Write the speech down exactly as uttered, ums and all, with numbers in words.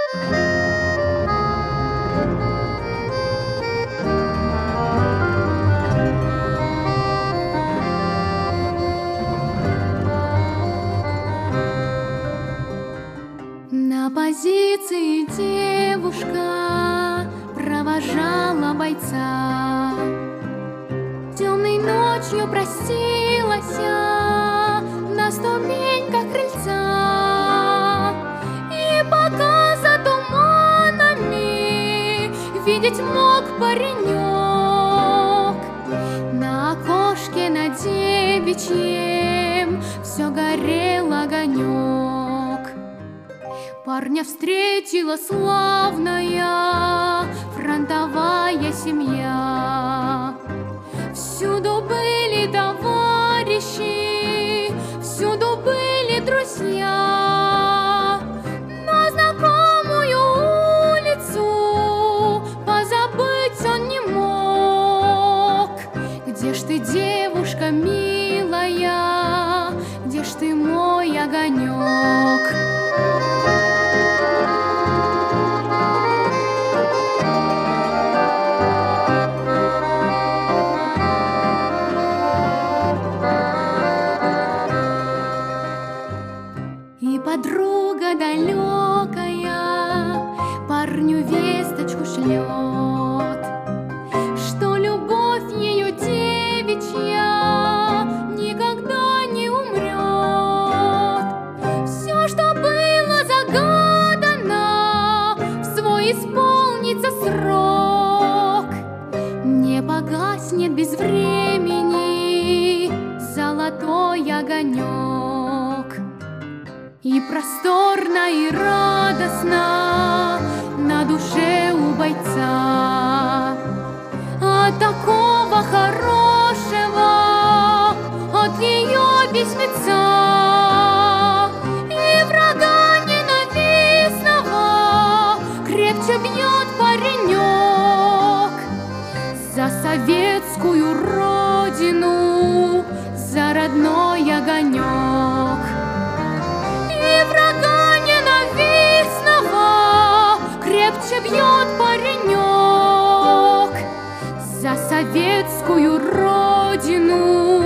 На позиции девушка провожала бойца. Темной ночью простилась на ступеньках крыльца. И пока за туманами видеть мог паренек, на окошке на девичьем все горел огонек. Парня встретила славная фронтовая семья. Всюду были товарищи, всюду были друзья. Но знакомую улицу позабыть он не мог. Где ж ты, девушка милая, где ж ты, мой огонек? И подруга далекая парню весточку шлет, что любовь ее девичья никогда не умрет. Все, что было загадано, в свой исполнится срок. Не погаснет без времени золотой огонек. И просторно, и радостно на душе у бойца от такого хорошего, от ее письмеца. И врага ненавистного крепче бьет паренек за советскую родину, за родной огонек. И врага ненавистного крепче бьет паренек за советскую родину,